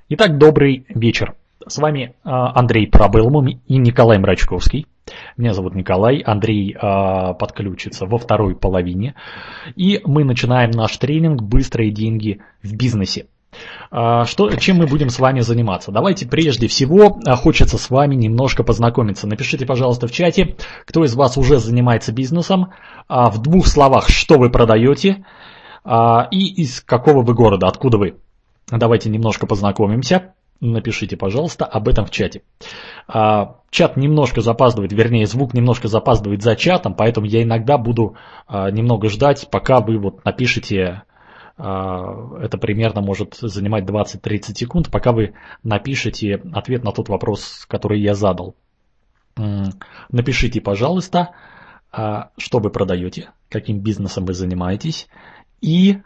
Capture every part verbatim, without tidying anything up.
Итак, добрый вечер. С вами Андрей Пробелмум и Николай Мрачковский. Меня зовут Николай, Андрей э, подключится во второй половине. И мы начинаем наш тренинг «Быстрые деньги в бизнесе». Э, что, чем мы будем с вами заниматься? Давайте прежде всего, э, хочется с вами немножко познакомиться. Напишите, пожалуйста, в чате, кто из вас уже занимается бизнесом. Э, в двух словах, что вы продаете э, и из какого вы города, откуда вы. Давайте немножко познакомимся. Напишите, пожалуйста, об этом в чате. Чат немножко запаздывает, вернее, звук немножко запаздывает за чатом, поэтому я иногда буду немного ждать, пока вы вот напишите. Это примерно может занимать двадцать-тридцать секунд, пока вы напишите ответ на тот вопрос, который я задал. Напишите, пожалуйста, что вы продаете, каким бизнесом вы занимаетесь и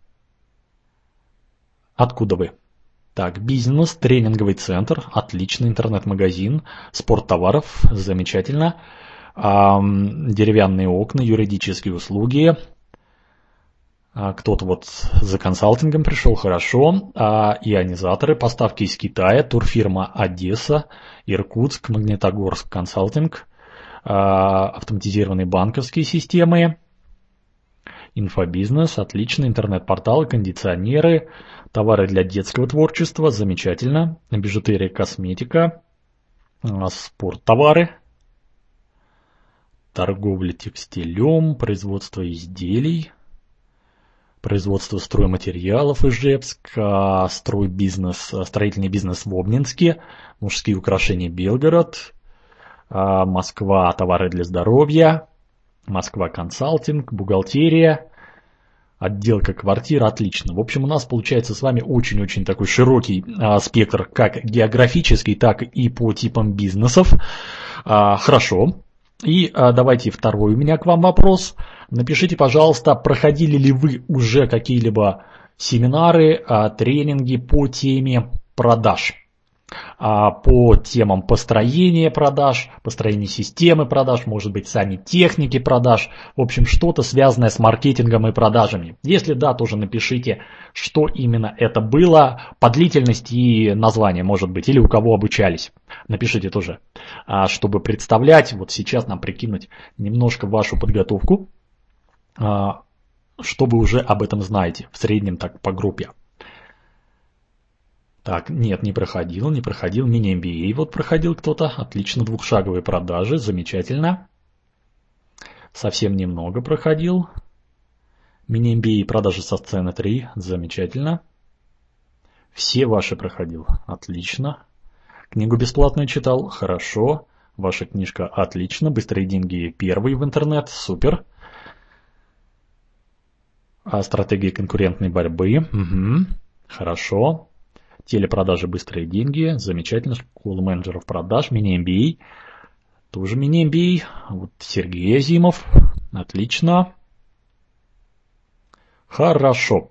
откуда вы. Так, бизнес, тренинговый центр, отличный интернет-магазин, спорттоваров, замечательно, эм, деревянные окна, юридические услуги, а, кто-то вот за консалтингом пришел, хорошо, а, ионизаторы, поставки из Китая, турфирма Одесса, Иркутск, Магнитогорск консалтинг, а, автоматизированные банковские системы, инфобизнес, отлично, интернет-порталы, кондиционеры, товары для детского творчества, замечательно, бижутерия, косметика, спорттовары, торговля текстилем, производство изделий, производство стройматериалов Ижевск, стройбизнес, строительный бизнес в Обнинске, мужские украшения Белгород, Москва, товары для здоровья, Москва консалтинг, бухгалтерия, отделка квартир, отлично. В общем, у нас получается с вами очень-очень такой широкий а, спектр, как географический, так и по типам бизнесов. А, хорошо. И а, давайте второй у меня к вам вопрос. Напишите, пожалуйста, проходили ли вы уже какие-либо семинары, а, тренинги по теме продаж? По темам построения продаж, построения системы продаж, может быть, сами техники продаж, в общем, что-то связанное с маркетингом и продажами. Если да, тоже напишите, что именно это было, по длительности и название, может быть, или у кого обучались. Напишите тоже, чтобы представлять, вот сейчас нам прикинуть немножко вашу подготовку, что вы уже об этом знаете, в среднем так по группе. Так, нет, не проходил, не проходил. Мини-эм би эй вот проходил кто-то. Отлично, двухшаговые продажи, замечательно. Совсем немного проходил. Мини-эм би эй продажи со сцены три, замечательно. Все ваши проходил, отлично. Книгу бесплатную читал, хорошо. Ваша книжка отлично. Быстрые деньги первый в интернет, супер. А стратегии конкурентной борьбы, угу. Хорошо. Телепродажи, быстрые деньги, замечательно, школа менеджеров продаж, мини-эм би эй, тоже мини-эм би эй, вот Сергей Азимов, отлично, хорошо.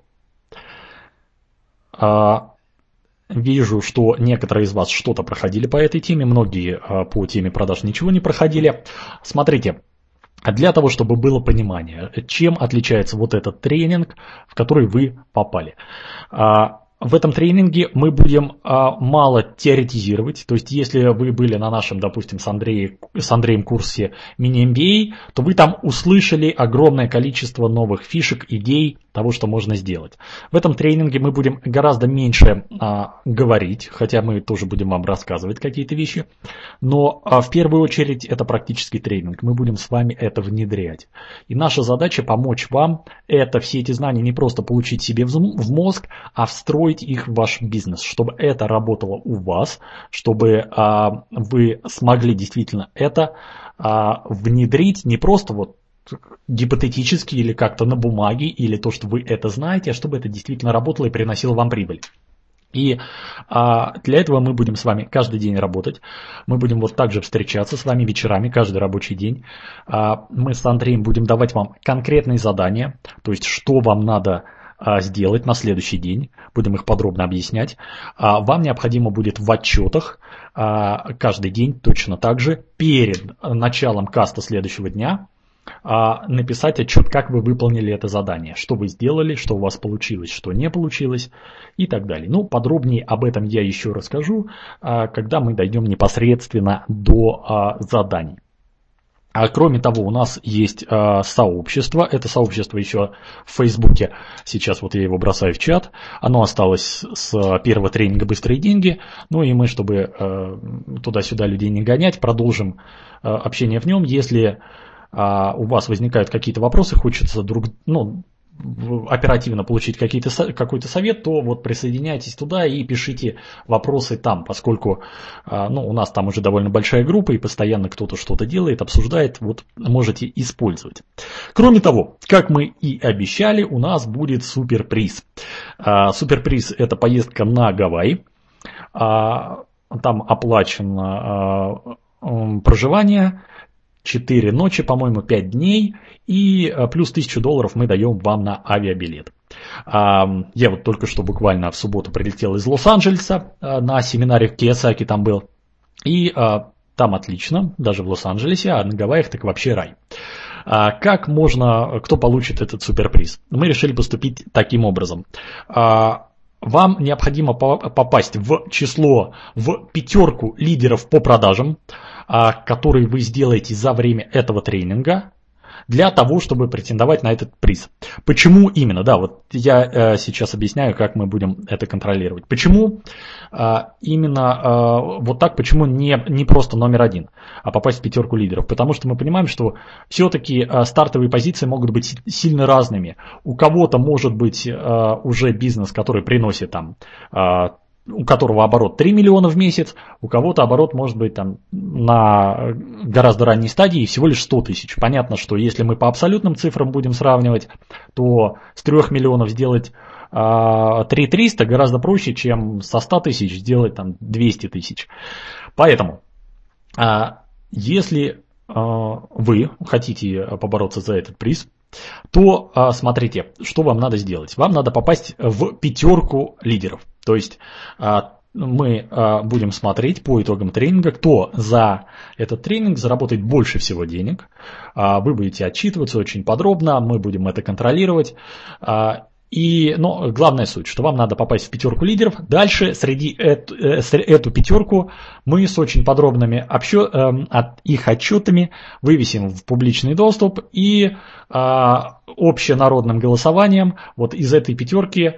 А, вижу, что некоторые из вас что-то проходили по этой теме, многие а, по теме продаж ничего не проходили. Смотрите. Для того, чтобы было понимание, чем отличается вот этот тренинг, в который вы попали. В этом тренинге мы будем а, мало теоретизировать, то есть если вы были на нашем, допустим, с, Андреем, с Андреем курсе мини-эм би эй, то вы там услышали огромное количество новых фишек, идей, того, что можно сделать. В этом тренинге мы будем гораздо меньше а, говорить, хотя мы тоже будем вам рассказывать какие-то вещи, но а, в первую очередь это практический тренинг, мы будем с вами это внедрять. И наша задача помочь вам это, все эти знания не просто получить себе в, в мозг, а встроить их в ваш бизнес, чтобы это работало у вас, чтобы а, вы смогли действительно это а, внедрить не просто вот гипотетически или как-то на бумаге, или то, что вы это знаете, а чтобы это действительно работало и приносило вам прибыль. И а, для этого мы будем с вами каждый день работать, мы будем вот так же встречаться с вами вечерами, каждый рабочий день. А, мы с Андреем будем давать вам конкретные задания, то есть что вам надо сделать на следующий день, будем их подробно объяснять. Вам необходимо будет в отчетах каждый день точно так же перед началом каста следующего дня написать отчет, как вы выполнили это задание, что вы сделали, что у вас получилось, что не получилось и так далее. Ну, подробнее об этом я еще расскажу, когда мы дойдем непосредственно до заданий. А кроме того, у нас есть э, сообщество. Это сообщество еще в Фейсбуке. Сейчас вот я его бросаю в чат. Оно осталось с первого тренинга «Быстрые деньги». Ну и мы, чтобы э, туда-сюда людей не гонять, продолжим э, общение в нем. Если э, у вас возникают какие-то вопросы, хочется друг, ну, оперативно получить какой-то совет, то вот присоединяйтесь туда и пишите вопросы там, поскольку ну, у нас там уже довольно большая группа и постоянно кто-то что-то делает, обсуждает, вот можете использовать. Кроме того, как мы и обещали, у нас будет суперприз. Суперприз – это поездка на Гавайи. Там оплачено проживание, четыре ночи, по-моему, пять дней, и плюс тысячу долларов мы даем вам на авиабилет. Я вот только что буквально в субботу прилетел из Лос-Анджелеса на семинаре в Кийосаки там был, и там отлично, даже в Лос-Анджелесе, а на Гавайях так вообще рай. Как можно, кто получит этот суперприз? Мы решили поступить таким образом. Вам необходимо попасть в число, в пятерку лидеров по продажам, которые вы сделаете за время этого тренинга, для того, чтобы претендовать на этот приз. Почему именно? Да, вот я сейчас объясняю, как мы будем это контролировать. Почему именно вот так, почему не, не просто номер один, а попасть в пятерку лидеров? Потому что мы понимаем, что все-таки стартовые позиции могут быть сильно разными. У кого-то может быть уже бизнес, который приносит там, у которого оборот три миллиона в месяц, у кого-то оборот может быть там на гораздо ранней стадии и всего лишь сто тысяч. Понятно, что если мы по абсолютным цифрам будем сравнивать, то с трёх миллионов сделать э, три тысячи триста гораздо проще, чем со ста тысяч сделать там двести тысяч. Поэтому, э, если э, вы хотите побороться за этот приз, то э, смотрите, что вам надо сделать. Вам надо попасть в пятерку лидеров. То есть э, мы э, будем смотреть по итогам тренинга, кто за этот тренинг заработает больше всего денег. Э, вы будете отчитываться очень подробно, мы будем это контролировать. Э, И, но главная суть, что вам надо попасть в пятерку лидеров. Дальше среди эту, э, эту пятерку мы с очень подробными общо, э, от их отчетами вывесим в публичный доступ и э, общенародным голосованием вот из этой пятерки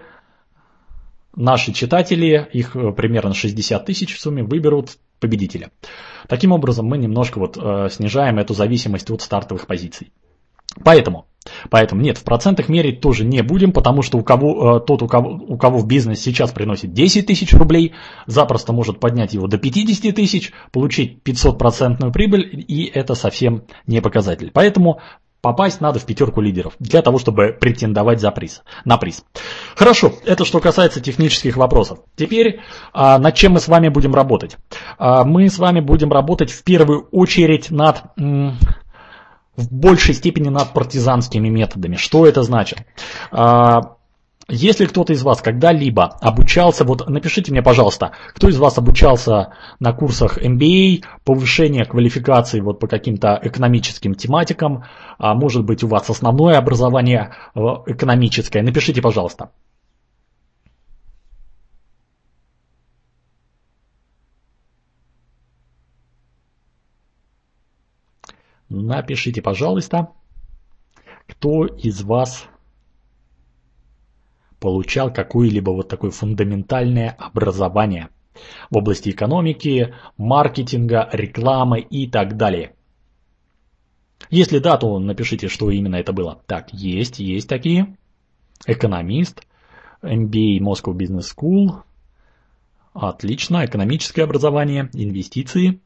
наши читатели, их примерно шестьдесят тысяч в сумме, выберут победителя. Таким образом мы немножко вот, э, снижаем эту зависимость от стартовых позиций. Поэтому, поэтому нет, в процентах мерить тоже не будем, потому что у кого, тот, у кого, у кого в бизнес сейчас приносит десять тысяч рублей, запросто может поднять его до пятьдесят тысяч, получить пятьсот процентную прибыль, и это совсем не показатель. Поэтому попасть надо в пятерку лидеров для того, чтобы претендовать за приз, на приз. Хорошо, это что касается технических вопросов. Теперь, а, над чем мы с вами будем работать? А, мы с вами будем работать в первую очередь над... М- в большей степени над партизанскими методами. Что это значит? Если кто-то из вас когда-либо обучался, вот напишите мне, пожалуйста, кто из вас обучался на курсах эм би эй, повышение квалификации вот по каким-то экономическим тематикам, а может быть у вас основное образование экономическое, напишите, пожалуйста. Напишите, пожалуйста, кто из вас получал какое-либо вот такое фундаментальное образование в области экономики, маркетинга, рекламы и так далее. Если да, то напишите, что именно это было. Так, есть, есть такие. Экономист, эм би эй Moscow Business School. Отлично, экономическое образование, инвестиции.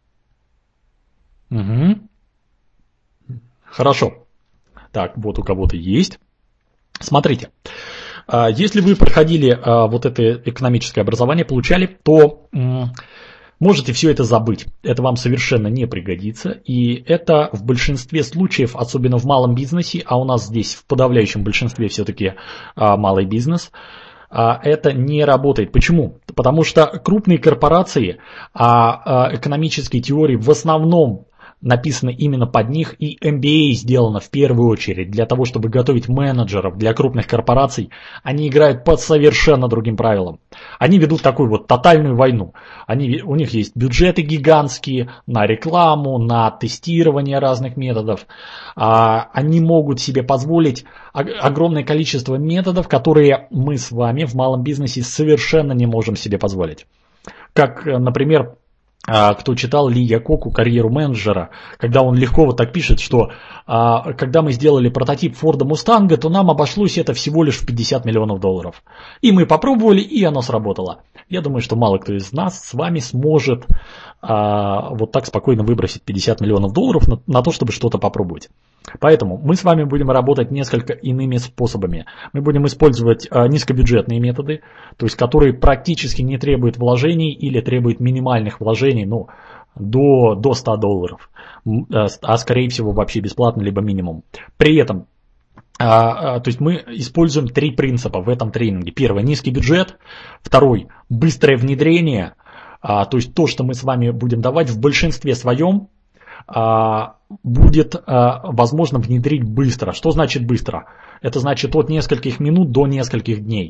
Угу. Хорошо. Так, вот у кого-то есть. Смотрите, если вы проходили вот это экономическое образование, получали, то можете все это забыть. Это вам совершенно не пригодится. И это в большинстве случаев, особенно в малом бизнесе, а у нас здесь в подавляющем большинстве все-таки малый бизнес, это не работает. Почему? Потому что крупные корпорации экономической теории в основном написаны именно под них, и эм би эй сделано в первую очередь для того, чтобы готовить менеджеров для крупных корпораций. Они играют по совершенно другим правилам. Они ведут такую вот тотальную войну. Они, у них есть бюджеты гигантские на рекламу, на тестирование разных методов. Они могут себе позволить огромное количество методов, которые мы с вами в малом бизнесе совершенно не можем себе позволить. Как, например, кто читал Ли Якоку «Карьеру менеджера», когда он легко вот так пишет, что а, когда мы сделали прототип Форда Мустанга, то нам обошлось это всего лишь в пятьдесят миллионов долларов. И мы попробовали, и оно сработало. Я думаю, что мало кто из нас с вами сможет а, вот так спокойно выбросить пятьдесят миллионов долларов на, на то, чтобы что-то попробовать. Поэтому мы с вами будем работать несколько иными способами. Мы будем использовать а, низкобюджетные методы, то есть которые практически не требуют вложений или требуют минимальных вложений, ну, до, до ста долларов, а скорее всего вообще бесплатно, либо минимум. При этом, а, а, то есть мы используем три принципа в этом тренинге. Первый – низкий бюджет. Второй – быстрое внедрение, а, то есть то, что мы с вами будем давать в большинстве своем, а, будет а, возможно внедрить быстро. Что значит быстро? Это значит от нескольких минут до нескольких дней.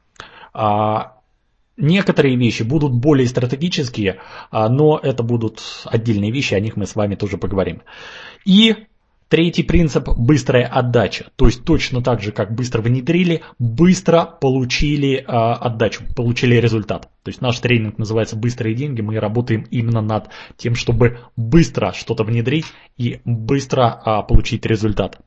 А, некоторые вещи будут более стратегические, а, но это будут отдельные вещи, о них мы с вами тоже поговорим. И третий принцип – быстрая отдача. То есть точно так же, как быстро внедрили, быстро получили а, отдачу, получили результат. То есть наш тренинг называется «Быстрые деньги». Мы работаем именно над тем, чтобы быстро что-то внедрить и быстро а, получить результат.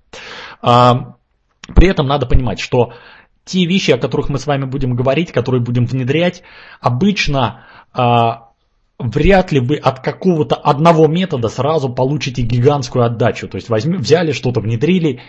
А, при этом надо понимать, что те вещи, о которых мы с вами будем говорить, которые будем внедрять, обычно а, вряд ли вы от какого-то одного метода сразу получите гигантскую отдачу. То есть возьми, взяли что-то, внедрили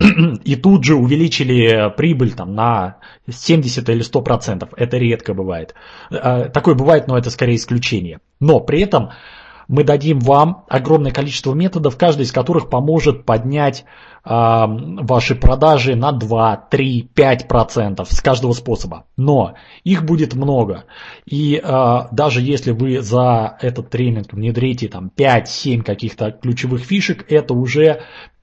и тут же увеличили прибыль там, на семьдесят или сто процентов. Это редко бывает. Такое бывает, но это скорее исключение. Но при этом мы дадим вам огромное количество методов, каждый из которых поможет поднять э, ваши продажи на два, три, пять процентов с каждого способа. Но их будет много. И э, даже если вы за этот тренинг внедрите там, пять-семь каких-то ключевых фишек, это уже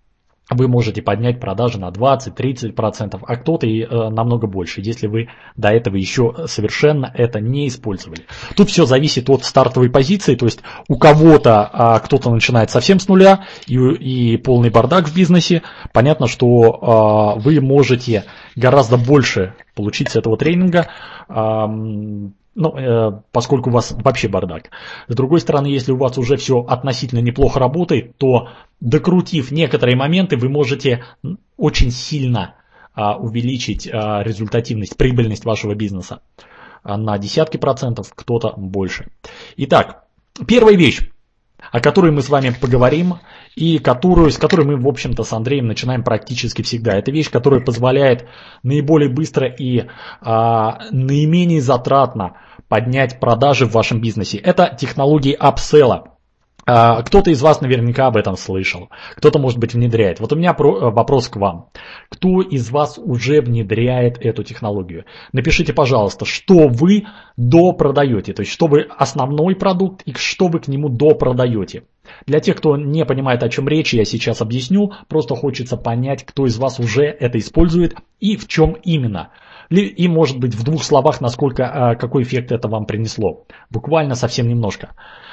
вы можете поднять продажи на двадцать-тридцать процентов, а кто-то и э, намного больше, если вы до этого еще совершенно это не использовали. Тут все зависит от стартовой позиции, то есть у кого-то а, кто-то начинает совсем с нуля и, и полный бардак в бизнесе. Понятно, что а, вы можете гораздо больше получить с этого тренинга, а, ну, э, поскольку у вас вообще бардак. С другой стороны, если у вас уже все относительно неплохо работает, то докрутив некоторые моменты, вы можете очень сильно а, увеличить а, результативность, прибыльность вашего бизнеса а, на десятки процентов, кто-то больше. Итак, первая вещь, о которой мы с вами поговорим и которую, с которой мы, в общем-то, с Андреем начинаем практически всегда. Это вещь, которая позволяет наиболее быстро и а, наименее затратно поднять продажи в вашем бизнесе. Это технологии апселла. Кто-то из вас наверняка об этом слышал, кто-то, может быть, внедряет. Вот у меня вопрос к вам. Кто из вас уже внедряет эту технологию? Напишите, пожалуйста, что вы допродаете, то есть что вы основной продукт и что вы к нему допродаете. Для тех, кто не понимает, о чем речь, я сейчас объясню. Просто хочется понять, кто из вас уже это использует и в чем именно. И, может быть, в двух словах, насколько, какой эффект это вам принесло. Буквально совсем немножко.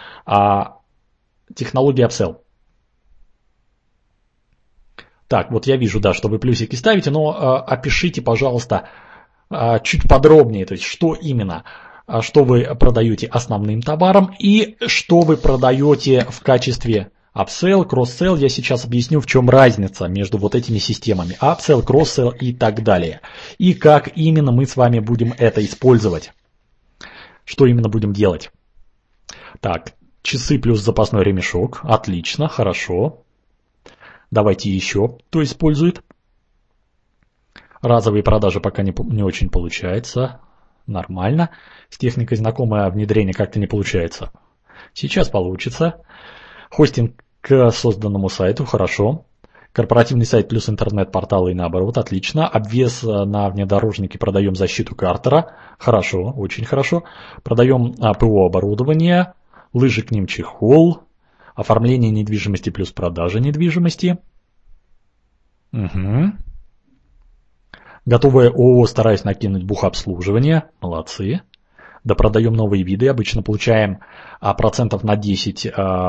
Технология апселл. Так, вот я вижу, да, что вы плюсики ставите, но э, опишите, пожалуйста, э, чуть подробнее, то есть что именно, э, что вы продаете основным товаром и что вы продаете в качестве апселл, кросс-селл. Я сейчас объясню, в чем разница между вот этими системами. Апселл, кросс-селл и так далее. И как именно мы с вами будем это использовать. Что именно будем делать. Так. Часы плюс запасной ремешок. Отлично, хорошо. Давайте еще кто использует. Разовые продажи пока не, не очень получается. Нормально. С техникой знакомое внедрение как-то не получается. Сейчас получится. Хостинг к созданному сайту. Хорошо. Корпоративный сайт плюс интернет-порталы и наоборот. Отлично. Обвес на внедорожнике. Продаем защиту картера. Хорошо, очень хорошо. Продаем ПО оборудование. Лыжи к ним чехол, Оформление недвижимости плюс продажа недвижимости. Угу. Готовое ООО, стараюсь накинуть бухобслуживание. Молодцы. Допродаем новые виды. Обычно получаем а, процентов на десять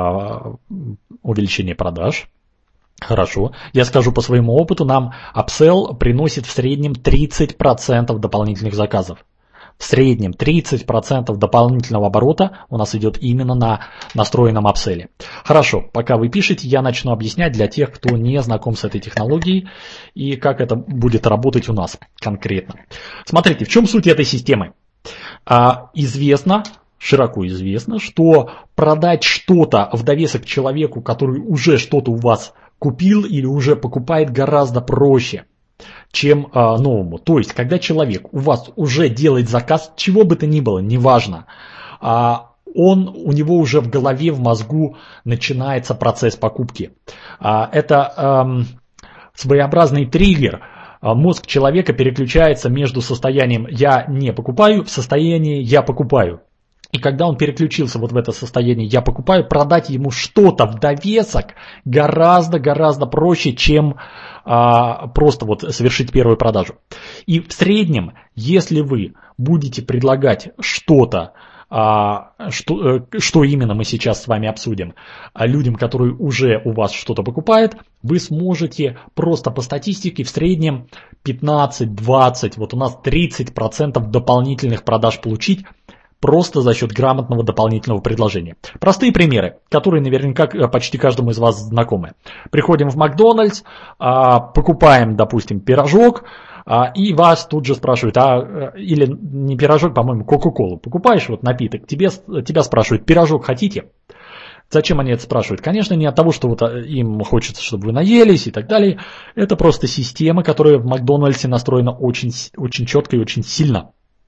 а, увеличение продаж. Хорошо. Я скажу по своему опыту, нам апселл приносит в среднем тридцать процентов дополнительных заказов. В среднем тридцать процентов дополнительного оборота у нас идет именно на настроенном апселле. Хорошо, пока вы пишете, я начну объяснять для тех, кто не знаком с этой технологией и как это будет работать у нас конкретно. Смотрите, в чем суть этой системы? А, известно, широко известно, что продать что-то в довесок человеку, который уже что-то у вас купил или уже покупает, гораздо проще, чем а, новому. То есть, когда человек у вас уже делает заказ, чего бы то ни было, неважно, а, он, у него уже в голове, в мозгу начинается процесс покупки. А, это а, своеобразный триггер. А, мозг человека переключается между состоянием «я не покупаю» в состояние «я покупаю». И когда он переключился вот в это состояние «я покупаю», продать ему что-то в довесок гораздо-гораздо проще, чем а, просто вот совершить первую продажу. И в среднем, если вы будете предлагать что-то, а, что, что именно мы сейчас с вами обсудим, а людям, которые уже у вас что-то покупают, вы сможете просто по статистике в среднем пятнадцать-двадцать, вот у нас тридцать процентов дополнительных продаж получить, просто за счет грамотного дополнительного предложения. Простые примеры, которые наверняка почти каждому из вас знакомы. Приходим в Макдональдс, покупаем, допустим, пирожок, и вас тут же спрашивают, а, или не пирожок, по-моему, Кока-Колу. Покупаешь вот напиток, тебе, тебя спрашивают, пирожок хотите? Зачем они это спрашивают? Конечно, не от того, что вот им хочется, чтобы вы наелись и так далее. Это просто система, которая в Макдональдсе настроена очень, очень четко и очень сильно.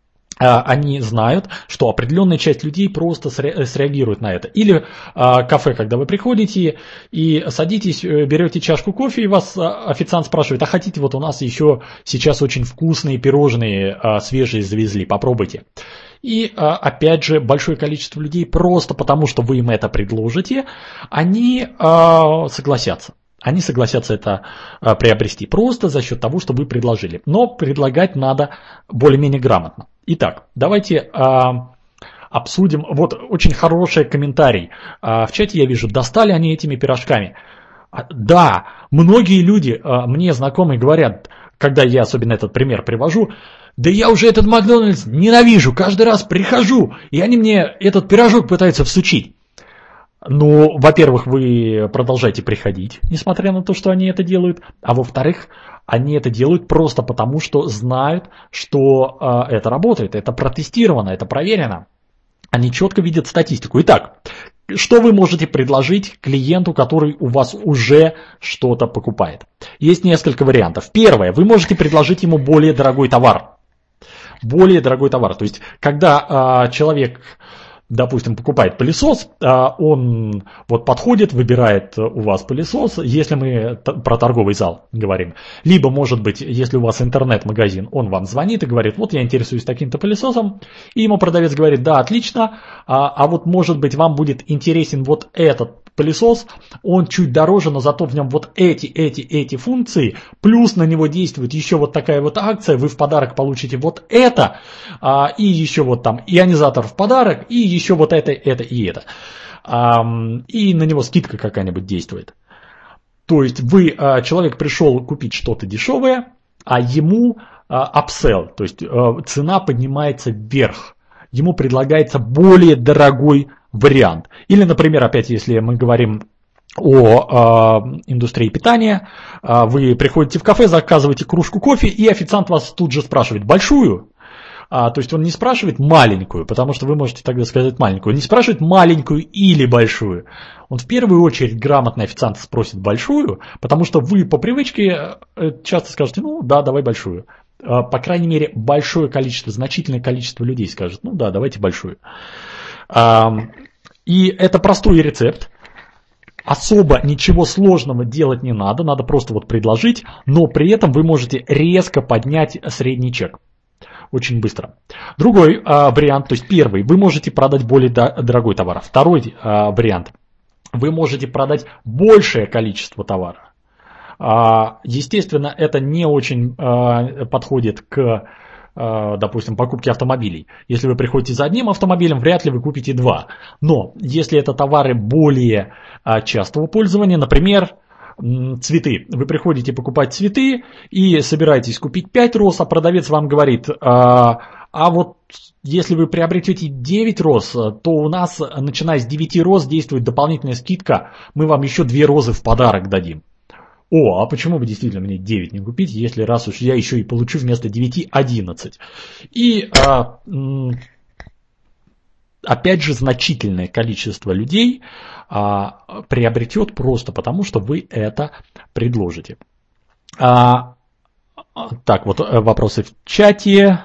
Они знают, что определенная часть людей просто среагирует на это. Или а, кафе, когда вы приходите и садитесь, берете чашку кофе, и вас официант спрашивает, а хотите, вот у нас еще сейчас очень вкусные пирожные а, свежие завезли, попробуйте. И а, опять же, большое количество людей просто потому, что вы им это предложите, они а, согласятся. Они согласятся это а, приобрести просто за счет того, что вы предложили. Но предлагать надо более-менее грамотно. Итак, давайте а, обсудим. Вот очень хороший комментарий. А, в чате я вижу, достали они этими пирожками. А, да, многие люди, а, мне знакомые, говорят, когда я особенно этот пример привожу, да я уже этот Макдональдс ненавижу, каждый раз прихожу, и они мне этот пирожок пытаются всучить. Ну, во-первых, вы продолжаете приходить, несмотря на то, что они это делают. А во-вторых, они это делают просто потому, что знают, что э, это работает, это протестировано, это проверено. Они четко видят статистику. Итак, что вы можете предложить клиенту, который у вас уже что-то покупает? Есть несколько вариантов. Первое, вы можете предложить ему более дорогой товар. Более дорогой товар. То есть, когда э, человек... допустим, покупает пылесос, он вот подходит, выбирает у вас пылесос, если мы про торговый зал говорим. Либо, может быть, если у вас интернет-магазин, он вам звонит и говорит, вот я интересуюсь таким-то пылесосом, и ему продавец говорит, да, отлично, а, а вот, может быть, вам будет интересен вот этот пылесос, он чуть дороже, но зато в нем вот эти, эти, эти функции, плюс на него действует еще вот такая вот акция, вы в подарок получите вот это, а, и еще вот там ионизатор в подарок, и еще вот это, это и это. А, и на него скидка какая-нибудь действует. То есть вы, а, человек пришел купить что-то дешевое, а ему а, upsell, то есть а, цена поднимается вверх, ему предлагается более дорогой вариант. Или, например, опять, если мы говорим о э, индустрии питания, э, вы приходите в кафе, заказываете кружку кофе, и официант вас тут же спрашивает, большую? А, то есть он не спрашивает маленькую, потому что вы можете тогда сказать маленькую. Он не спрашивает маленькую или большую. Он в первую очередь грамотный официант спросит большую, потому что вы по привычке часто скажете, ну да, давай большую. По крайней мере, большое количество, значительное количество людей скажет, ну да, давайте большую. И это простой рецепт. Особо ничего сложного делать не надо, надо просто вот предложить, но при этом вы можете резко поднять средний чек. Очень быстро. Другой а, вариант, то есть первый, вы можете продать более до, дорогой товар. Второй а, вариант. вы можете продать большее количество товара. Естественно, это не очень подходит к, допустим, покупке автомобилей. Если вы приходите за одним автомобилем, вряд ли вы купите два. Но если это товары более частого пользования, например, цветы. Вы приходите покупать цветы и собираетесь купить пять роз, а продавец вам говорит, а, а вот если вы приобретете девять роз, то у нас, начиная с девяти роз, действует дополнительная скидка, мы вам еще две розы в подарок дадим. О, а почему бы действительно мне девять не купить, если раз уж я еще и получу вместо девяти одиннадцать? И а, опять же, значительное количество людей а, приобретет просто потому, что вы это предложите. А, так, вот вопросы в чате.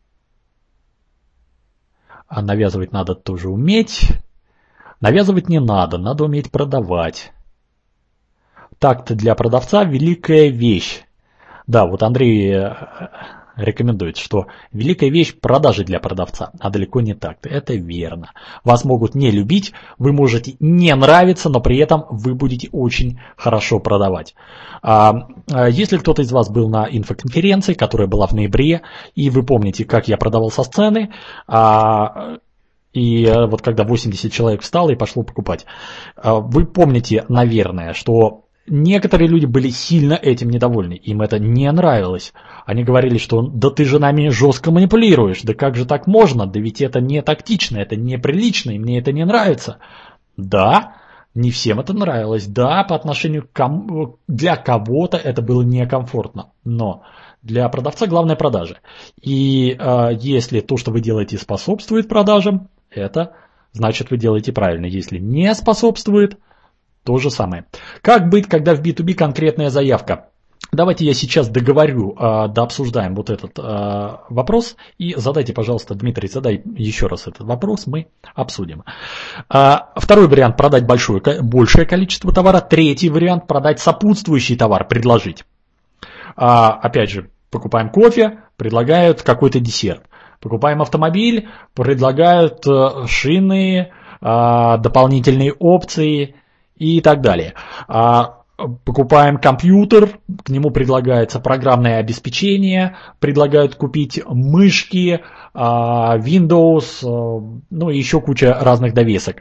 А навязывать надо тоже уметь. Навязывать не надо, надо уметь продавать. Так-то для продавца великая вещь. Да, вот Андрей рекомендует, что великая вещь продажи для продавца, а далеко не так. Это верно. Вас могут не любить, вы можете не нравиться, но при этом вы будете очень хорошо продавать. А, если кто-то из вас был на инфоконференции, которая была в ноябре, и вы помните, как я продавал со сцены, а, и вот когда восемьдесят человек встало и пошло покупать, вы помните, наверное, что некоторые люди были сильно этим недовольны, им это не нравилось. Они говорили, что да ты же нами жестко манипулируешь, да как же так можно, да ведь это не тактично, это неприлично, и мне это не нравится. Да, не всем это нравилось, да, по отношению к кому, для кого-то это было некомфортно, но для продавца главное продажи. И э, если то, что вы делаете, способствует продажам, это значит вы делаете правильно. Если не способствует, то же самое. Как быть, когда в би ту би конкретная заявка? Давайте я сейчас договорю, э, дообсуждаем вот этот э, вопрос. И задайте, пожалуйста, Дмитрий, задай еще раз этот вопрос, мы обсудим. Э, второй вариант – продать большое, большее количество товара. Третий вариант – продать сопутствующий товар, предложить. Э, опять же, покупаем кофе, предлагают какой-то десерт. Покупаем автомобиль, предлагают э, шины, э, дополнительные опции и так далее. Покупаем компьютер, к нему предлагается программное обеспечение, предлагают купить мышки, Windows, ну и еще куча разных довесок.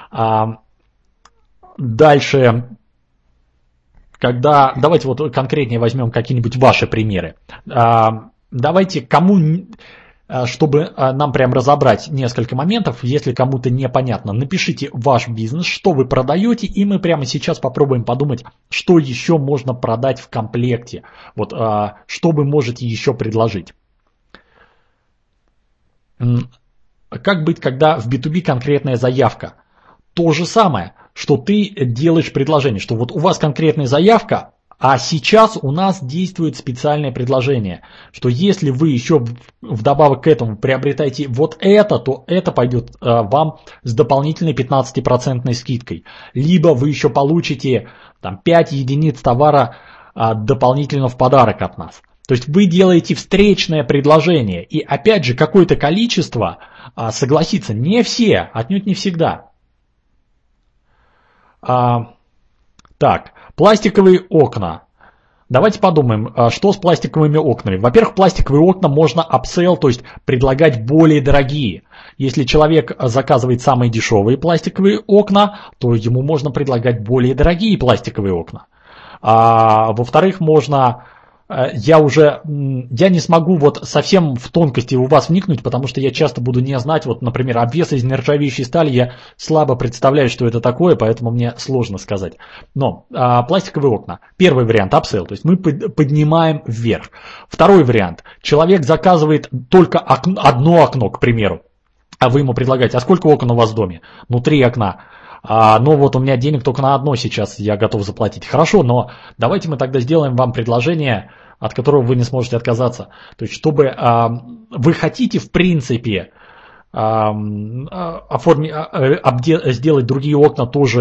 Дальше, когда, давайте вот конкретнее возьмем какие-нибудь ваши примеры. Давайте кому... Чтобы нам прям разобрать несколько моментов, если кому-то непонятно, напишите ваш бизнес, что вы продаете, и мы прямо сейчас попробуем подумать, что еще можно продать в комплекте, вот, что вы можете еще предложить. Как быть, когда в би ту би конкретная заявка? То же самое, что ты делаешь предложение, что вот у вас конкретная заявка, а сейчас у нас действует специальное предложение, что если вы еще вдобавок к этому приобретаете вот это, то это пойдет э, вам с дополнительной пятнадцатипроцентной скидкой. Либо вы еще получите там, пять единиц товара э, дополнительно в подарок от нас. То есть вы делаете встречное предложение. И опять же какое-то количество э, согласится. Не все, отнюдь не всегда. А, так. Пластиковые окна. Давайте подумаем, что с пластиковыми окнами. Во-первых, пластиковые окна можно апсейл, то есть предлагать более дорогие. Если человек заказывает самые дешевые пластиковые окна, то ему можно предлагать более дорогие пластиковые окна. А, во-вторых, можно... Я уже я не смогу вот совсем в тонкости у вас вникнуть, потому что я часто буду не знать, вот, например, обвес из нержавеющей стали, я слабо представляю, что это такое, поэтому мне сложно сказать. Но а, пластиковые окна. Первый вариант апсейл, то есть мы поднимаем вверх. Второй вариант. Человек заказывает только окно, одно окно, к примеру, а вы ему предлагаете, а сколько окон у вас в доме? Ну, три окна. А, ну вот у меня денег только на одно сейчас, я готов заплатить. Хорошо, но давайте мы тогда сделаем вам предложение, от которого вы не сможете отказаться. То есть, чтобы а, вы хотите, в принципе, а, оформить, а, обде, сделать другие окна тоже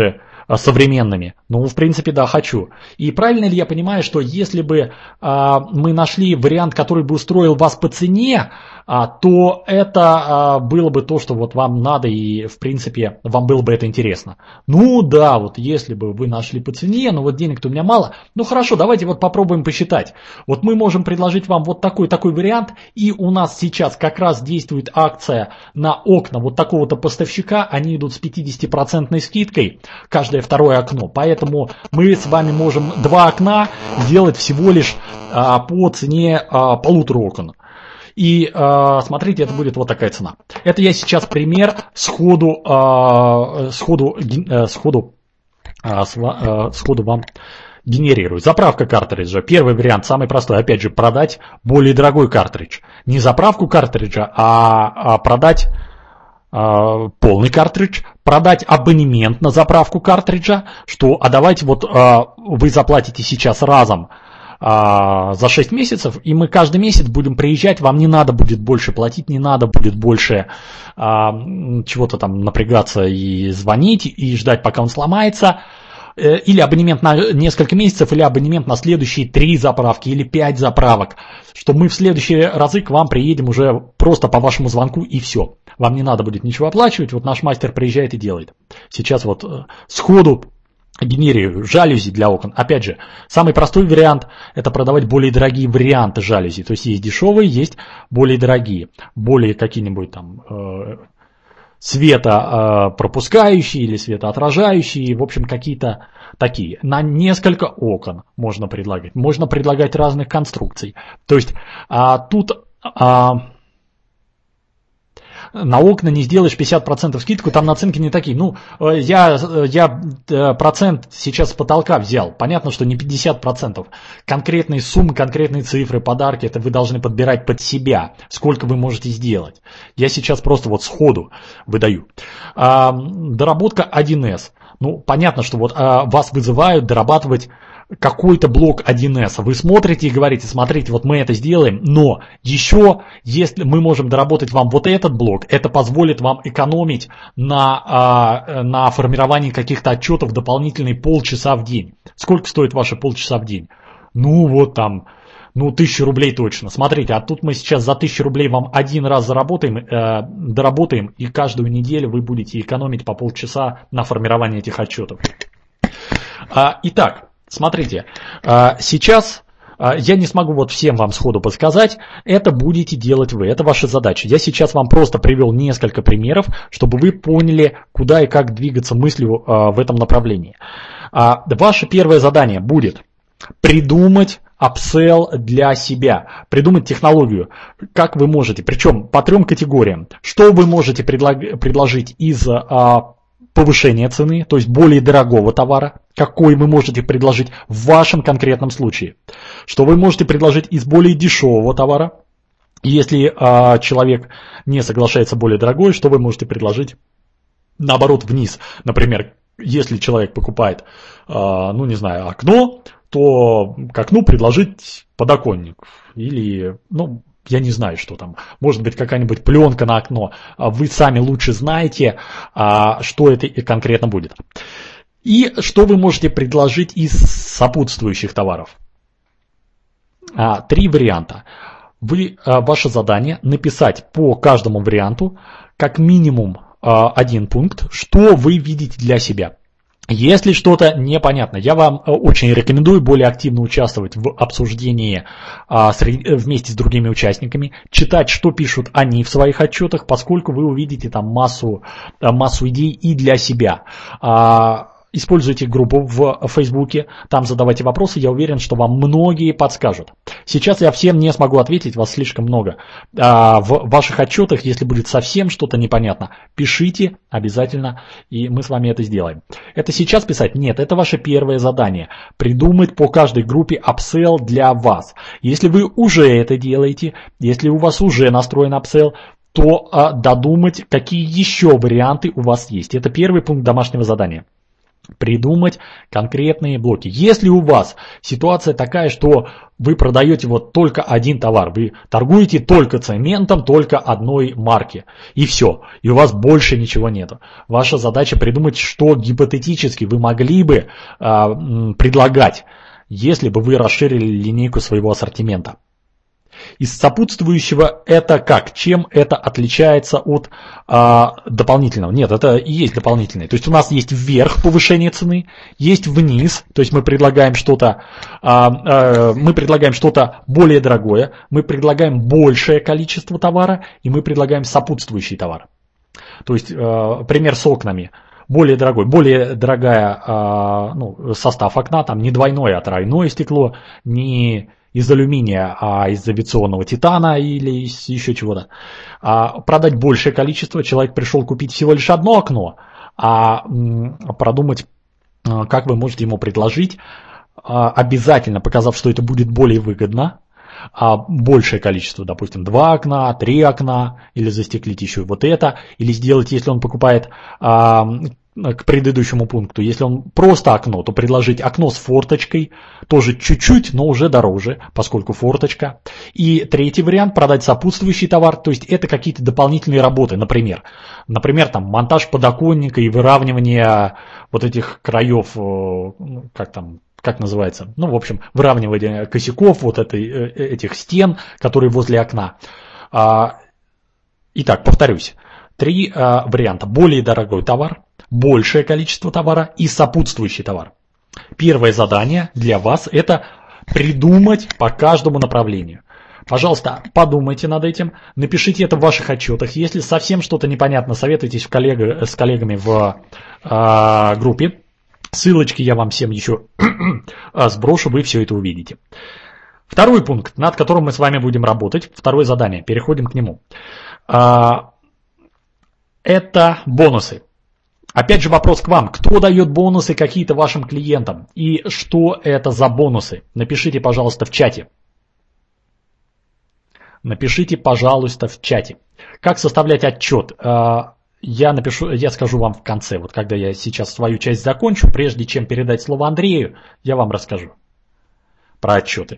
современными? Ну, в принципе, да, хочу. И правильно ли я понимаю, что если бы а, мы нашли вариант, который бы устроил вас по цене, а, то это а, было бы то, что вот вам надо, и, в принципе, вам было бы это интересно? Ну, да, вот если бы вы нашли по цене, но вот денег-то у меня мало, ну, хорошо, давайте вот попробуем посчитать. Вот мы можем предложить вам вот такой-такой вариант, и у нас сейчас как раз действует акция на окна вот такого-то поставщика, они идут с пятидесятипроцентной скидкой, каждое второе окно, поэтому мы с вами можем два окна сделать всего лишь а, по цене а, полутора окон. И а, смотрите, это будет вот такая цена. Это я сейчас пример сходу, а, сходу, а, сходу, а, сходу вам генерирую. Заправка картриджа. Первый вариант, самый простой. Опять же, продать более дорогой картридж. Не заправку картриджа, а, а продать полный картридж, продать абонемент на заправку картриджа, что, а давайте вот а, вы заплатите сейчас разом а, за шесть месяцев, и мы каждый месяц будем приезжать, вам не надо будет больше платить, не надо будет больше а, чего-то там напрягаться и звонить, и ждать, пока он сломается. Или абонемент на несколько месяцев, или абонемент на следующие три заправки, или пять заправок, что мы в следующие разы к вам приедем уже просто по вашему звонку и все. Вам не надо будет ничего оплачивать, вот наш мастер приезжает и делает. Сейчас вот сходу генерирую жалюзи для окон. Опять же, самый простой вариант – это продавать более дорогие варианты жалюзи. То есть есть дешевые, есть более дорогие, более какие-нибудь там э, светопропускающие или светоотражающие, в общем, какие-то такие. На несколько окон можно предлагать. Можно предлагать разных конструкций. То есть а, тут а, на окна не сделаешь пятьдесят процентов скидку, там наценки не такие. Ну, я, я процент сейчас с потолка взял. Понятно, что не пятьдесят процентов. Конкретные суммы, конкретные цифры, подарки, это вы должны подбирать под себя. Сколько вы можете сделать. Я сейчас просто вот сходу выдаю. А, доработка один эс. Ну, понятно, что вот а, вас вызывают дорабатывать какой-то блок один эс. Вы смотрите и говорите, смотрите, вот мы это сделаем, но еще, если мы можем доработать вам вот этот блок, это позволит вам экономить на, на формировании каких-то отчетов дополнительные полчаса в день. Сколько стоит ваши полчаса в день? Ну, вот там, ну, тысячу рублей точно. Смотрите, а тут мы сейчас за тысячу рублей вам один раз заработаем, э, доработаем, и каждую неделю вы будете экономить по полчаса на формирование этих отчетов. А, итак, смотрите, сейчас я не смогу вот всем вам сходу подсказать, это будете делать вы, это ваша задача. Я сейчас вам просто привел несколько примеров, чтобы вы поняли, куда и как двигаться мыслью в этом направлении. Ваше первое задание будет придумать апсейл для себя, придумать технологию, как вы можете, причем по трем категориям. Что вы можете предлаг- предложить из повышение цены, то есть более дорогого товара, какой вы можете предложить в вашем конкретном случае. Что вы можете предложить из более дешевого товара, если а, человек не соглашается более дорогой, что вы можете предложить наоборот вниз. Например, если человек покупает, а, ну не знаю, окно, то к окну предложить подоконник или, ну, я не знаю, что там. Может быть, какая-нибудь пленка на окно. Вы сами лучше знаете, что это конкретно будет. И что вы можете предложить из сопутствующих товаров. Три варианта. Вы, ваше задание написать по каждому варианту как минимум один пункт, что вы видите для себя. Если что-то непонятно, я вам очень рекомендую более активно участвовать в обсуждении а, среди, вместе с другими участниками, читать, что пишут они в своих отчетах, поскольку вы увидите там массу, массу идей и для себя. А, Используйте группу в Фейсбуке, там задавайте вопросы, я уверен, что вам многие подскажут. Сейчас я всем не смогу ответить, вас слишком много. В ваших отчетах, если будет совсем что-то непонятно, пишите обязательно, и мы с вами это сделаем. Это сейчас писать? Нет, это ваше первое задание. Придумать по каждой группе апсейл для вас. Если вы уже это делаете, если у вас уже настроен апсейл, то а, додумать, какие еще варианты у вас есть. Это первый пункт домашнего задания. Придумать конкретные блоки. Если у вас ситуация такая, что вы продаете вот только один товар, вы торгуете только цементом, только одной марки, и все, и у вас больше ничего нету. Ваша задача придумать, что гипотетически вы могли бы а, предлагать, если бы вы расширили линейку своего ассортимента. Из сопутствующего это как? Чем это отличается от а, дополнительного? Нет, это и есть дополнительное. То есть у нас есть вверх повышение цены, есть вниз, то есть мы предлагаем что-то, а, а, мы предлагаем что-то более дорогое, мы предлагаем большее количество товара и мы предлагаем сопутствующий товар. То есть а, пример с окнами. Более дорогой, более дорогая а, ну, состав окна, там не двойное, а тройное стекло, не из алюминия, а из авиационного титана или из еще чего-то. А продать большее количество, человек пришел купить всего лишь одно окно, а м, продумать, как вы можете ему предложить, а, обязательно показав, что это будет более выгодно, а большее количество, допустим, два окна, три окна, или застеклить еще вот это, или сделать, если он покупает а, к предыдущему пункту, если он просто окно, то предложить окно с форточкой, тоже чуть-чуть, но уже дороже, поскольку форточка. И третий вариант, продать сопутствующий товар, то есть это какие-то дополнительные работы, например, например, там монтаж подоконника и выравнивание вот этих краев, как там, как называется, ну, в общем, выравнивание косяков вот этой, этих стен, которые возле окна. Итак, повторюсь, три варианта. Более дорогой товар, большее количество товара и сопутствующий товар. Первое задание для вас – это придумать по каждому направлению. Пожалуйста, подумайте над этим, напишите это в ваших отчетах. Если совсем что-то непонятно, советуйтесь в коллег, с коллегами в э, группе. Ссылочки я вам всем еще сброшу, вы все это увидите. Второй пункт, над которым мы с вами будем работать, второе задание, переходим к нему. Это бонусы. Опять же вопрос к вам, кто дает бонусы какие-то вашим клиентам и что это за бонусы? Напишите, пожалуйста, в чате. Напишите, пожалуйста, в чате. Как составлять отчет? Я напишу, я скажу вам в конце, вот когда я сейчас свою часть закончу, прежде чем передать слово Андрею, я вам расскажу про отчеты.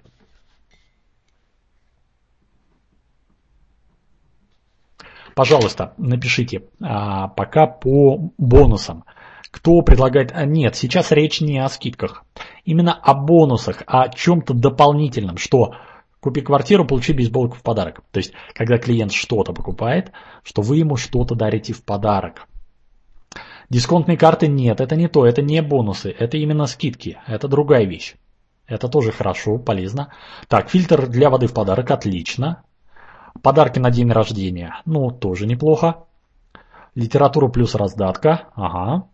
Пожалуйста, напишите а, пока по бонусам. Кто предлагает... А, нет, сейчас речь не о скидках. Именно о бонусах, о чем-то дополнительном, что купи квартиру, получи бейсболку в подарок. То есть, когда клиент что-то покупает, что вы ему что-то дарите в подарок. Дисконтные карты нет, это не то, это не бонусы, это именно скидки, это другая вещь. Это тоже хорошо, полезно. Так, фильтр для воды в подарок, отлично. Подарки на день рождения, ну, тоже неплохо. Литература плюс раздатка, ага.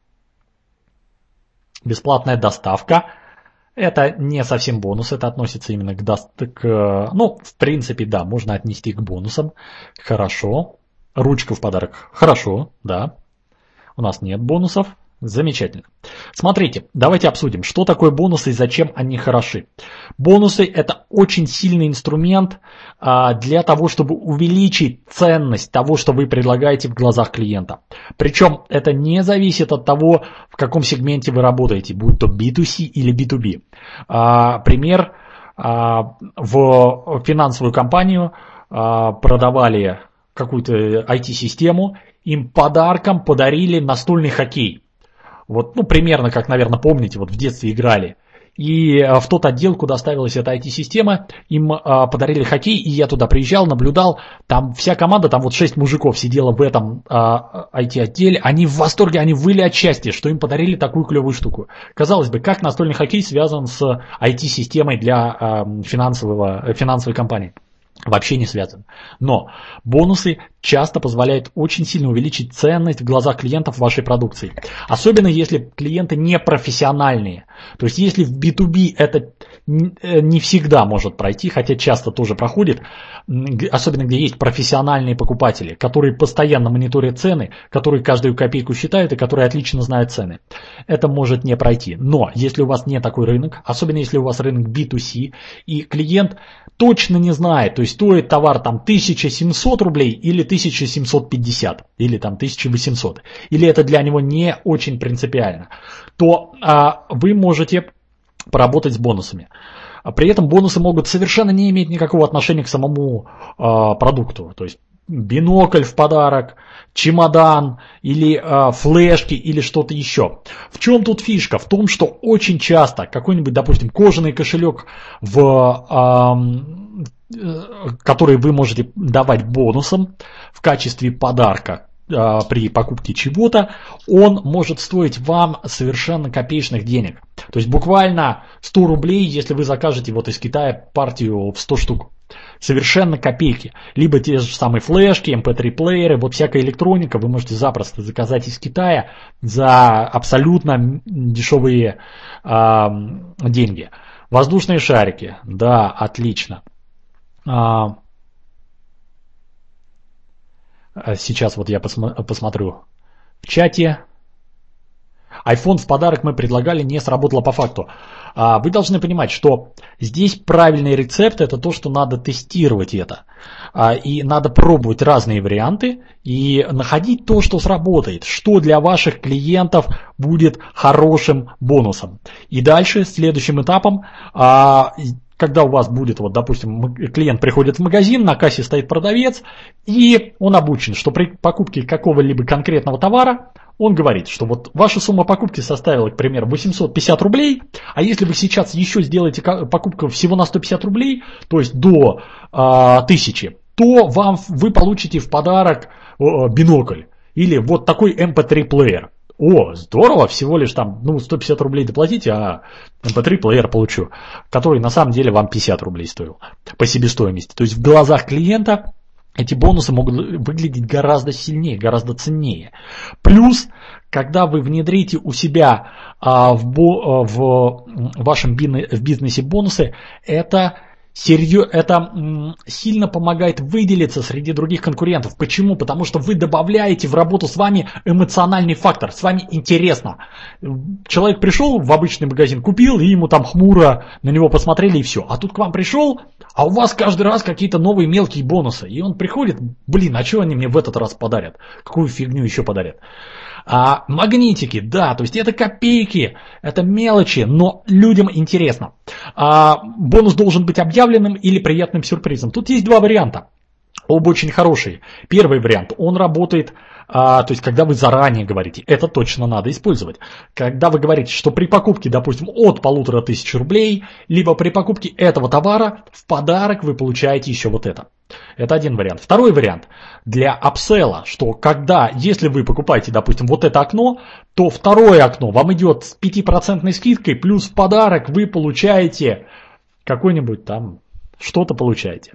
Бесплатная доставка. Это не совсем бонус, это относится именно к, до... к... Ну, в принципе, да, можно отнести к бонусам. Хорошо. Ручка в подарок, хорошо, да. У нас нет бонусов. Замечательно. Смотрите, давайте обсудим, что такое бонусы и зачем они хороши. Бонусы – это очень сильный инструмент а, для того, чтобы увеличить ценность того, что вы предлагаете в глазах клиента. Причем это не зависит от того, в каком сегменте вы работаете, будь то би ту си или би ту би. А, пример, а, в финансовую компанию а, продавали какую-то ай ти-систему, им подарком подарили настольный хоккей. Вот, ну, примерно, как, наверное, помните, вот в детстве играли. И в тот отдел, куда ставилась эта ай ти-система, им а, подарили хоккей, и я туда приезжал, наблюдал, там вся команда, там вот шесть мужиков сидела в этом а, ай ти-отделе, они в восторге, они выли от счастья, что им подарили такую клевую штуку. Казалось бы, как настольный хоккей связан с ай ти-системой для а, финансового, финансовой компании? Вообще не связан. Но бонусы часто позволяют очень сильно увеличить ценность в глазах клиентов вашей продукции. Особенно если клиенты не профессиональные. То есть если в би ту би это не всегда может пройти, хотя часто тоже проходит, особенно где есть профессиональные покупатели, которые постоянно мониторят цены, которые каждую копейку считают и которые отлично знают цены. Это может не пройти. Но если у вас не такой рынок, особенно если у вас рынок би ту си, и клиент точно не знает, то есть стоит товар там тысяча семьсот рублей или тысяча семьсот пятьдесят, или там тысяча восемьсот, или это для него не очень принципиально, то а, вы можете поработать с бонусами. При этом бонусы могут совершенно не иметь никакого отношения к самому э, продукту. То есть бинокль в подарок, чемодан или э, флешки или что-то еще. В чем тут фишка? В том, что очень часто какой-нибудь, допустим, кожаный кошелек, в, э, э, который вы можете давать бонусом в качестве подарка при покупке чего-то, он может стоить вам совершенно копеечных денег. То есть буквально сто рублей, если вы закажете вот из Китая партию в сто штук. Совершенно копейки. Либо те же самые флешки, эм пэ три плееры, вот всякая электроника вы можете запросто заказать из Китая за абсолютно дешевые э, деньги. Воздушные шарики, да, отлично. А, Сейчас вот я посмотрю в чате. iPhone в подарок мы предлагали, не сработало по факту. Вы должны понимать, что здесь правильный рецепт — это то, что надо тестировать это. И надо пробовать разные варианты и находить то, что сработает, что для ваших клиентов будет хорошим бонусом. И дальше, следующим этапом, когда у вас будет, вот, допустим, клиент приходит в магазин, на кассе стоит продавец, и он обучен, что при покупке какого-либо конкретного товара он говорит, что вот ваша сумма покупки составила, к примеру, восемьсот пятьдесят рублей, а если вы сейчас еще сделаете покупку всего на сто пятьдесят рублей, то есть до э, тысячи, то вам, вы получите в подарок э, бинокль или вот такой эм пэ три плеер. О, здорово, всего лишь там, ну, сто пятьдесят рублей доплатите, а эм пэ три плеер получу, который на самом деле вам пятьдесят рублей стоил по себестоимости. То есть в глазах клиента эти бонусы могут выглядеть гораздо сильнее, гораздо ценнее. Плюс, когда вы внедрите у себя а, в, бо, в вашем в бизнесе бонусы, это... Серьё... Это м, сильно помогает выделиться среди других конкурентов. Почему? Потому что вы добавляете в работу с вами эмоциональный фактор. С вами интересно. Человек пришел в обычный магазин, купил, и ему там хмуро на него посмотрели, и все. А тут к вам пришел, а у вас каждый раз какие-то новые мелкие бонусы. И он приходит, блин, а что они мне в этот раз подарят? Какую фигню еще подарят? А, магнитики, да, то есть это копейки, это мелочи, но людям интересно. А, бонус должен быть объявленным или приятным сюрпризом. Тут есть два варианта, оба очень хорошие. Первый вариант, он работает, а, то есть когда вы заранее говорите, это точно надо использовать. Когда вы говорите, что при покупке, допустим, от полутора тысяч рублей, либо при покупке этого товара в подарок вы получаете еще вот это. Это один вариант. Второй вариант для апселла, что когда, если вы покупаете, допустим, вот это окно, то второе окно вам идет с пятипроцентной скидкой, плюс в подарок вы получаете какой-нибудь там, что-то получаете.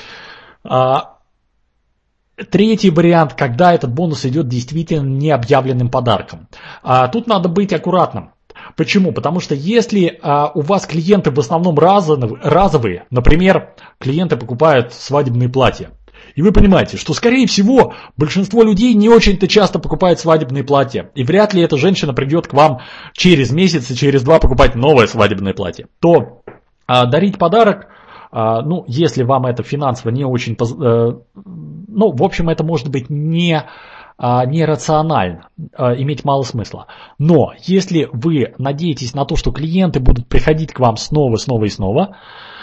А, третий вариант, когда этот бонус идет действительно необъявленным подарком. А, тут надо быть аккуратным. Почему? Потому что если а, у вас клиенты в основном разовые, разовые, например, клиенты покупают свадебные платья, и вы понимаете, что, скорее всего, большинство людей не очень-то часто покупают свадебные платья, и вряд ли эта женщина придет к вам через месяц и через два покупать новое свадебное платье, то а, дарить подарок, а, ну, если вам это финансово не очень, а, ну, в общем, это может быть не... нерационально, иметь мало смысла. Но если вы надеетесь на то, что клиенты будут приходить к вам снова, снова и снова,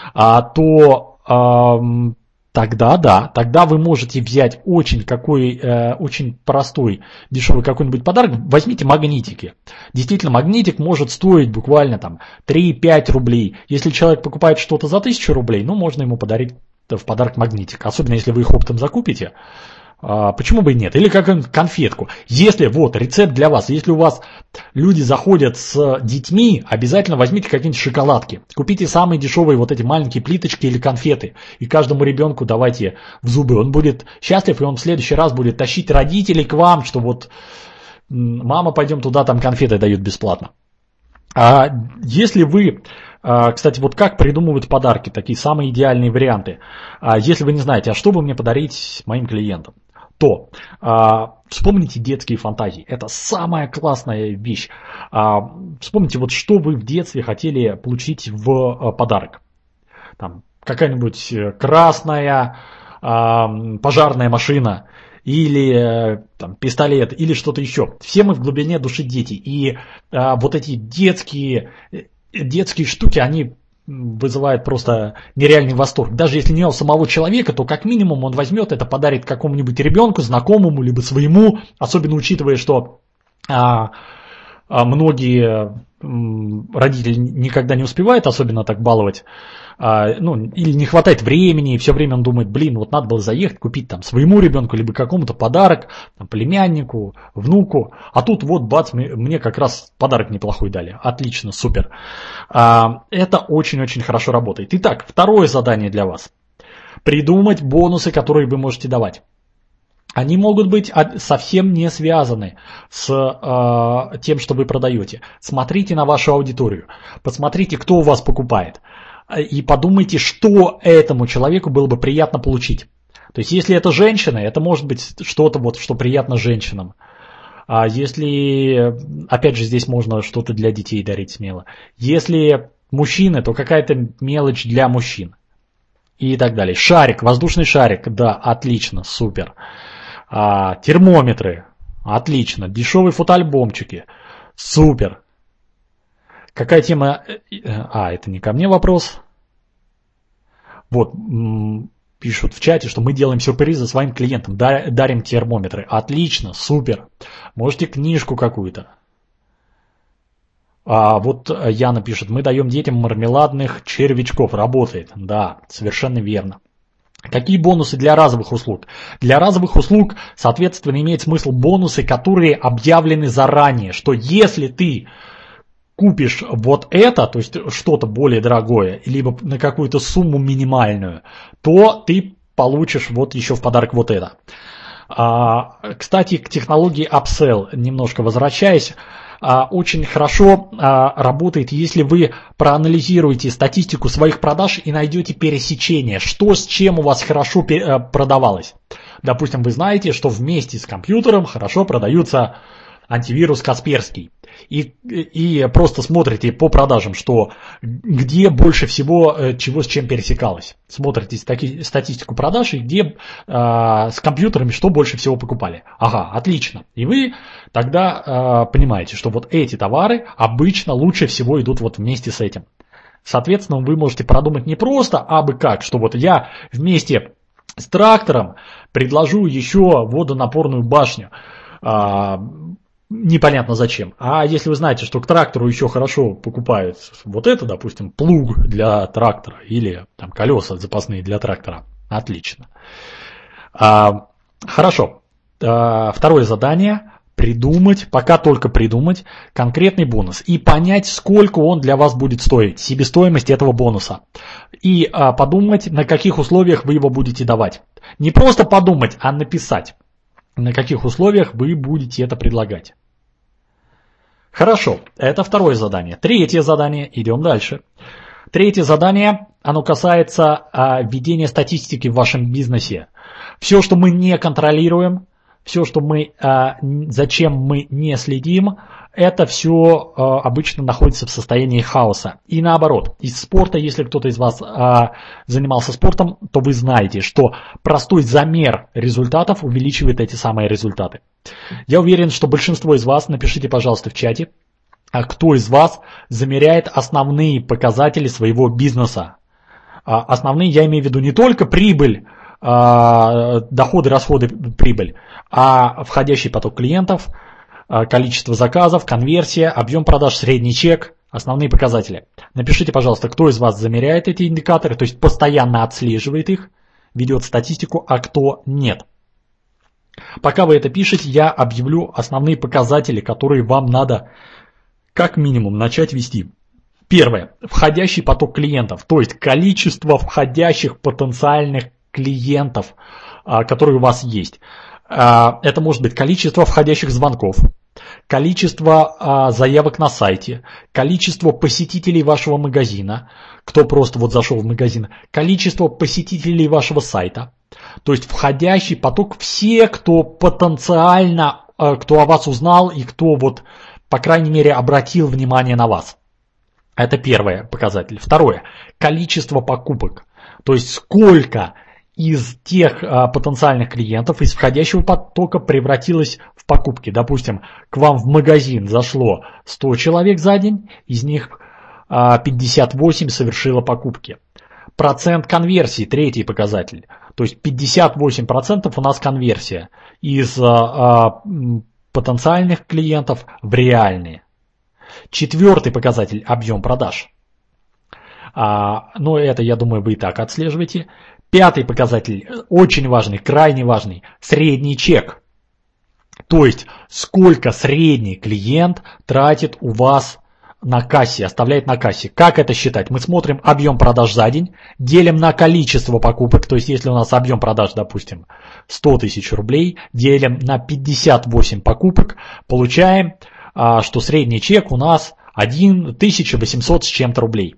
то тогда да, тогда вы можете взять очень, какой, очень простой, дешевый какой-нибудь подарок. Возьмите магнитики. Действительно, магнитик может стоить буквально там три-пять рублей. Если человек покупает что-то за тысячу рублей, ну, можно ему подарить в подарок магнитик. Особенно если вы их оптом закупите. А, почему бы и нет? Или как конфетку. Если, вот, рецепт для вас. Если у вас люди заходят с детьми, обязательно возьмите какие-нибудь шоколадки. Купите самые дешевые вот эти маленькие плиточки или конфеты. И каждому ребенку давайте в зубы. Он будет счастлив, и он в следующий раз будет тащить родителей к вам, что вот, мама, пойдем туда, там конфеты дают бесплатно. А если вы, кстати, вот как придумывают подарки, такие самые идеальные варианты. Если вы не знаете, а что бы мне подарить моим клиентам, то вспомните детские фантазии. Это самая классная вещь. Вспомните, вот что вы в детстве хотели получить в подарок. Там какая-нибудь красная пожарная машина, или там, пистолет, или что-то еще. Все мы в глубине души дети. И а, вот эти детские, детские штуки, они вызывают просто нереальный восторг. Даже если не у самого человека, то как минимум он возьмет это, подарит какому-нибудь ребенку, знакомому, либо своему. Особенно учитывая, что а, а многие м, родители никогда не успевают особенно так баловать. Ну, или не хватает времени, и все время он думает, блин, вот надо было заехать, купить там своему ребенку, либо какому-то подарок, там, племяннику, внуку, а тут вот, бац, мне как раз подарок неплохой дали. Отлично, супер. Это очень-очень хорошо работает. Итак, второе задание для вас. Придумать бонусы, которые вы можете давать. Они могут быть совсем не связаны с э, тем, что вы продаете. Смотрите на вашу аудиторию, посмотрите, кто у вас покупает. И подумайте, что этому человеку было бы приятно получить. То есть, если это женщина, это может быть что-то, вот, что приятно женщинам. А если, опять же, здесь можно что-то для детей дарить смело. Если мужчины, то какая-то мелочь для мужчин. И так далее. Шарик, воздушный шарик, да, отлично, супер. А, термометры, отлично. Дешевые фотоальбомчики, супер. Какая тема? А, это не ко мне вопрос. Вот, пишут в чате, что мы делаем сюрпризы своим клиентам, дарим термометры. Отлично, супер. Можете книжку какую-то. А вот Яна пишет, мы даем детям мармеладных червячков. Работает. Да, совершенно верно. Какие бонусы для разовых услуг? Для разовых услуг, соответственно, имеет смысл бонусы, которые объявлены заранее, что если ты купишь вот это, то есть что-то более дорогое, либо на какую-то сумму минимальную, то ты получишь вот еще в подарок вот это. А, кстати, к технологии upsell немножко возвращаясь, а, очень хорошо а, работает, если вы проанализируете статистику своих продаж и найдете пересечение, что с чем у вас хорошо продавалось. Допустим, вы знаете, что вместе с компьютером хорошо продаются антивирус Касперский. И, и просто смотрите по продажам, что где больше всего чего с чем пересекалось. Смотрите стати, статистику продаж и где э, с компьютерами что больше всего покупали. Ага, отлично. И вы тогда э, понимаете, что вот эти товары обычно лучше всего идут вот вместе с этим. Соответственно, вы можете продумать не просто абы как, что вот я вместе с трактором предложу еще водонапорную башню. Э, Непонятно зачем. А если вы знаете, что к трактору еще хорошо покупают вот это, допустим, плуг для трактора или там колеса запасные для трактора, отлично. А, хорошо. А, второе задание. Придумать, пока только придумать конкретный бонус и понять, сколько он для вас будет стоить, себестоимость этого бонуса. И а, подумать, на каких условиях вы его будете давать. Не просто подумать, а написать, на каких условиях вы будете это предлагать. Хорошо, это второе задание. Третье задание, идем дальше. Третье задание, оно касается а, ведения статистики в вашем бизнесе. Все, что мы не контролируем, все, что мы, а, зачем мы не следим, это все а, обычно находится в состоянии хаоса. И наоборот, из спорта, если кто-то из вас а, занимался спортом, то вы знаете, что простой замер результатов увеличивает эти самые результаты. Я уверен, что большинство из вас, напишите, пожалуйста, в чате, а кто из вас замеряет основные показатели своего бизнеса. А, основные, я имею в виду не только прибыль, доходы, расходы, прибыль, а входящий поток клиентов, количество заказов, конверсия, объем продаж, средний чек, основные показатели. Напишите, пожалуйста, кто из вас замеряет эти индикаторы, то есть постоянно отслеживает их, ведет статистику, а кто нет. Пока вы это пишете, я объявлю основные показатели, которые вам надо как минимум начать вести. Первое. Входящий поток клиентов, то есть количество входящих потенциальных клиентов, которые у вас есть. Это может быть количество входящих звонков, количество а, заявок на сайте, количество посетителей вашего магазина, кто просто вот зашел в магазин, количество посетителей вашего сайта, то есть входящий поток, все, кто потенциально, а, кто о вас узнал и кто вот, по крайней мере, обратил внимание на вас. Это первый показатель. Второе, количество покупок, то есть сколько из тех а, потенциальных клиентов, из входящего потока превратилось в покупки. Допустим, к вам в магазин зашло сто человек за день, из них а, пятьдесят восемь совершило покупки. Процент конверсии, третий показатель. То есть пятьдесят восемь процентов у нас конверсия из а, а, потенциальных клиентов в реальные. Четвертый показатель – объем продаж. А, ну, это, я думаю, вы и так отслеживаете. Пятый показатель, очень важный, крайне важный, средний чек. То есть, сколько средний клиент тратит у вас на кассе, оставляет на кассе. Как это считать? Мы смотрим объем продаж за день, делим на количество покупок. То есть, если у нас объем продаж, допустим, сто тысяч рублей, делим на пятьдесят восемь покупок, получаем, что средний чек у нас тысяча восемьсот с чем-то рублей.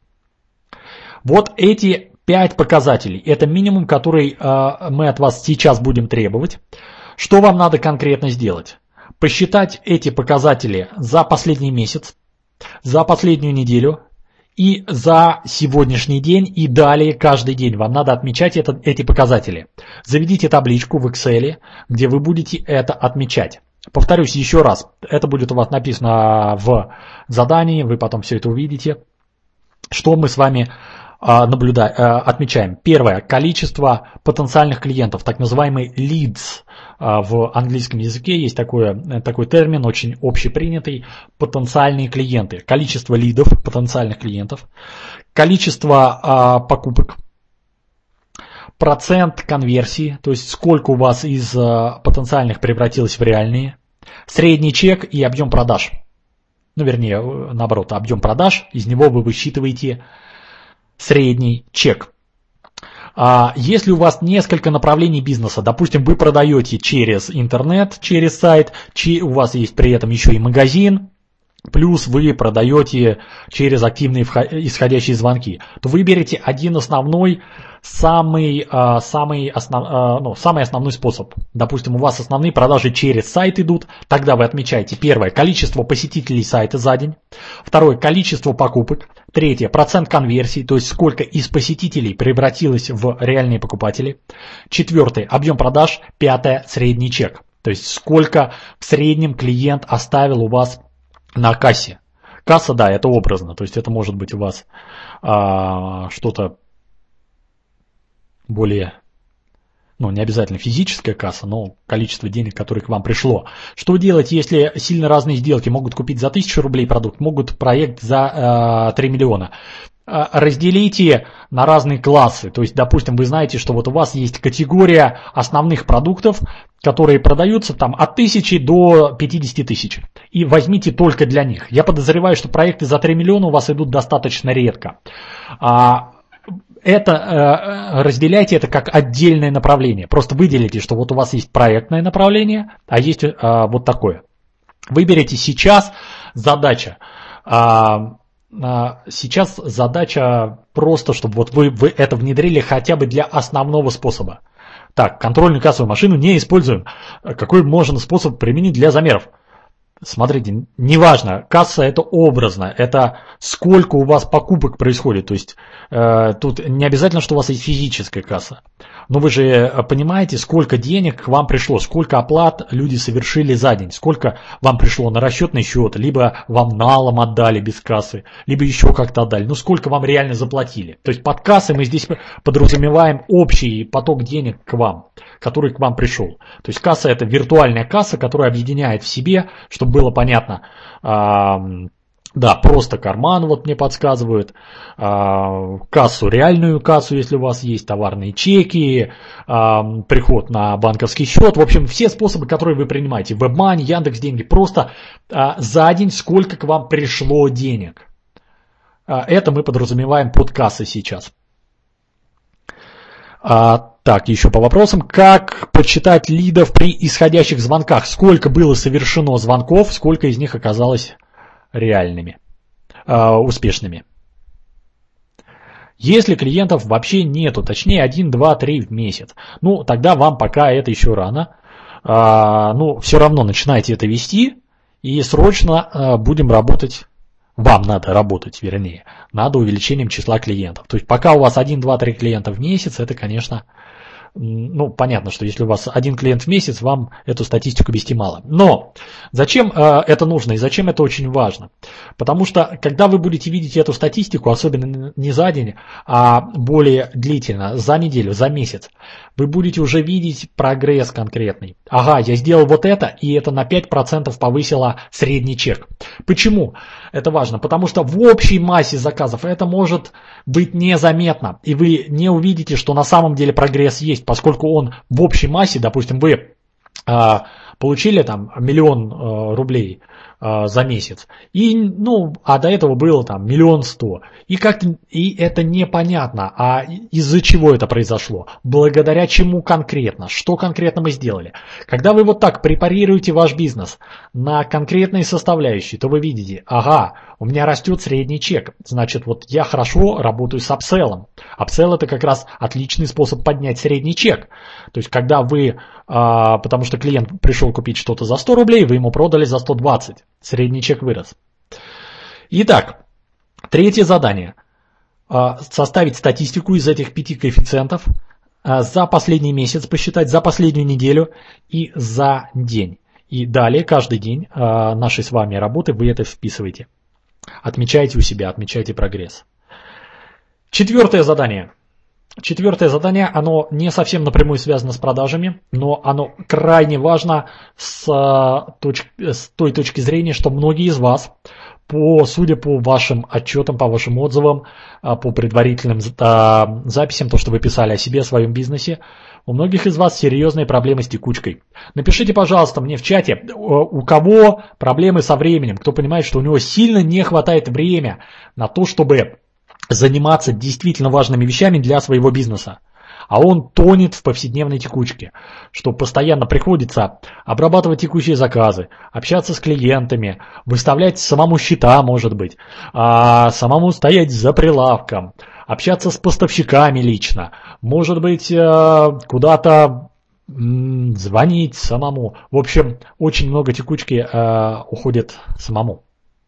Вот эти пять показателей. Это минимум, который э, мы от вас сейчас будем требовать. Что вам надо конкретно сделать? Посчитать эти показатели за последний месяц, за последнюю неделю и за сегодняшний день и далее каждый день. Вам надо отмечать это, эти показатели. Заведите табличку в Excel, где вы будете это отмечать. Повторюсь еще раз. Это будет у вас написано в задании. Вы потом все это увидите. Что мы с вами наблюдаем, отмечаем. Первое. Количество потенциальных клиентов, так называемый leads. В английском языке есть такой, такой термин, очень общепринятый. Потенциальные клиенты. Количество лидов, потенциальных клиентов. Количество покупок. Процент конверсии, то есть сколько у вас из потенциальных превратилось в реальные. Средний чек и объем продаж. Ну, вернее, наоборот, объем продаж. Из него вы высчитываете средний чек. А если у вас несколько направлений бизнеса, допустим, вы продаете через интернет, через сайт, у вас есть при этом еще и магазин, плюс вы продаете через активные исходящие звонки, то выберите один основной, самый, самый, основ, ну, самый основной способ. Допустим, у вас основные продажи через сайт идут, тогда вы отмечаете первое, количество посетителей сайта за день, второе, количество покупок, третье, процент конверсии, то есть сколько из посетителей превратилось в реальные покупатели, четвертое, объем продаж, пятое, средний чек, то есть сколько в среднем клиент оставил у вас на кассе. Касса, да, это образно, то есть это может быть у вас а, что-то более, ну, не обязательно физическая касса, но количество денег, которое к вам пришло. Что делать, если сильно разные сделки? Могут купить за тысячу рублей продукт, могут проект за э, три миллиона. Э, разделите на разные классы. То есть, допустим, вы знаете, что вот у вас есть категория основных продуктов, которые продаются там от тысячи до пятидесяти тысяч. И возьмите только для них. Я подозреваю, что проекты за три миллиона у вас идут достаточно редко. А, Это э, разделяйте это как отдельное направление. Просто выделите, что вот у вас есть проектное направление, а есть э, вот такое. Выберите сейчас задача. Э, э, сейчас задача просто, чтобы вот вы, вы это внедрили хотя бы для основного способа. Так, контрольную кассовую машину не используем. Какой можно способ применить для замеров? Смотрите, неважно, касса это образно, это сколько у вас покупок происходит, то есть э, тут не обязательно, что у вас есть физическая касса, но вы же понимаете, сколько денег к вам пришло, сколько оплат люди совершили за день, сколько вам пришло на расчетный счет, либо вам налом отдали без кассы, либо еще как-то отдали, ну сколько вам реально заплатили. То есть под кассой мы здесь подразумеваем общий поток денег к вам, который к вам пришел. То есть касса это виртуальная касса, которая объединяет в себе, чтобы было понятно, а, да, просто карман, вот мне подсказывают, а, кассу, реальную кассу, если у вас есть товарные чеки, а, приход на банковский счет, в общем, все способы, которые вы принимаете, WebMoney, Яндекс.Деньги, просто а, за день сколько к вам пришло денег. А, это мы подразумеваем под кассой сейчас. А, Так, еще по вопросам. Как подсчитать лидов при исходящих звонках? Сколько было совершено звонков, сколько из них оказалось реальными, э, успешными? Если клиентов вообще нету, точнее один, два, три в месяц, ну тогда вам пока это еще рано. Э, ну, все равно начинайте это вести и срочно э, будем работать. Вам надо работать, вернее, над увеличением числа клиентов. То есть пока у вас один, два, три клиента в месяц, это, конечно... Ну, понятно, что если у вас один клиент в месяц, вам эту статистику вести мало. Но зачем э, это нужно и зачем это очень важно? Потому что, когда вы будете видеть эту статистику, особенно не за день, а более длительно, за неделю, за месяц, вы будете уже видеть прогресс конкретный. Ага, я сделал вот это, и это на пять процентов повысило средний чек. Почему это важно? Потому что в общей массе заказов это может быть незаметно, и вы не увидите, что на самом деле прогресс есть, поскольку он в общей массе, допустим, вы э, получили там миллион э, рублей э, за месяц, и, ну, а до этого было там миллион сто, и как-то и это непонятно, а из-за чего это произошло, благодаря чему конкретно, что конкретно мы сделали. Когда вы вот так препарируете ваш бизнес на конкретные составляющие, то вы видите, ага, у меня растет средний чек, значит, вот я хорошо работаю с апселлом. Апселл — это как раз отличный способ поднять средний чек. То есть, когда вы, а, потому что клиент пришел купить что-то за сто рублей, вы ему продали за сто двадцать, средний чек вырос. Итак, третье задание. А, составить статистику из этих пяти коэффициентов а, за последний месяц, посчитать за последнюю неделю и за день. И далее, каждый день а, нашей с вами работы вы это вписываете. Отмечайте у себя, отмечайте прогресс. Четвертое задание. Четвертое задание, оно не совсем напрямую связано с продажами, но оно крайне важно с, точ, с той точки зрения, что многие из вас, по, судя по вашим отчетам, по вашим отзывам, по предварительным записям, то, что вы писали о себе, о своем бизнесе, у многих из вас серьезные проблемы с текучкой. Напишите, пожалуйста, мне в чате, у кого проблемы со временем, кто понимает, что у него сильно не хватает времени на то, чтобы заниматься действительно важными вещами для своего бизнеса. А он тонет в повседневной текучке, что постоянно приходится обрабатывать текущие заказы, общаться с клиентами, выставлять самому счета, может быть, самому стоять за прилавком, общаться с поставщиками лично, может быть, куда-то звонить самому. В общем, очень много текучки уходит самому.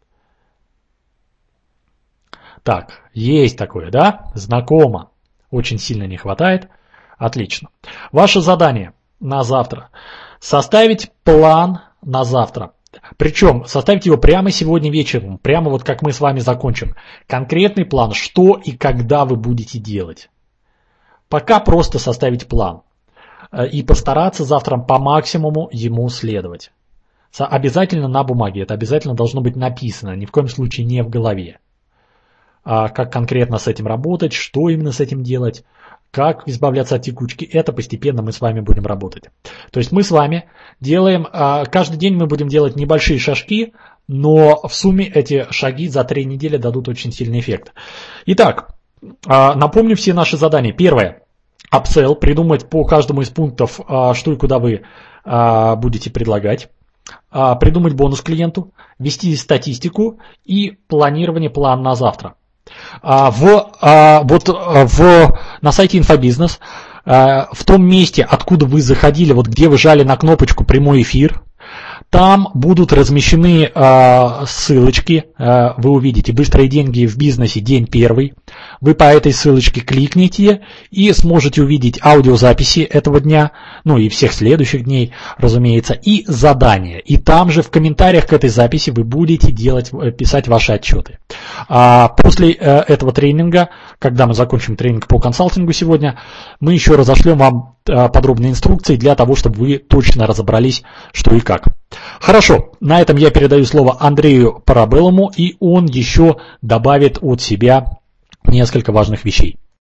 Так, есть такое, да? Знакомо. Очень сильно не хватает. Отлично. Ваше задание на завтра. Составить план на завтра. Причем составить его прямо сегодня вечером, прямо вот как мы с вами закончим. Конкретный план, что и когда вы будете делать. Пока просто составить план. И постараться завтра по максимуму ему следовать. Обязательно на бумаге, это обязательно должно быть написано, ни в коем случае не в голове. Как конкретно с этим работать, что именно с этим делать, как избавляться от текучки, это постепенно мы с вами будем работать. То есть мы с вами делаем, каждый день мы будем делать небольшие шажки, но в сумме эти шаги за три недели дадут очень сильный эффект. Итак, напомню все наши задания. Первое. Апселл, придумать по каждому из пунктов, что и куда вы будете предлагать. Придумать бонус клиенту, вести статистику и планирование плана на завтра. В, вот, в, на сайте Инфобизнес, в том месте, откуда вы заходили, вот где вы жали на кнопочку «Прямой эфир», там будут размещены э, ссылочки, э, вы увидите «Быстрые деньги в бизнесе. День первый». Вы по этой ссылочке кликните и сможете увидеть аудиозаписи этого дня, ну и всех следующих дней, разумеется, и задания. И там же в комментариях к этой записи вы будете делать, писать ваши отчеты. А после э, этого тренинга, когда мы закончим тренинг по консалтингу сегодня, мы еще разошлем вам подробные инструкции для того, чтобы вы точно разобрались, что и как. Хорошо, на этом я передаю слово Андрею Парабеллуму, и он еще добавит от себя несколько важных вещей.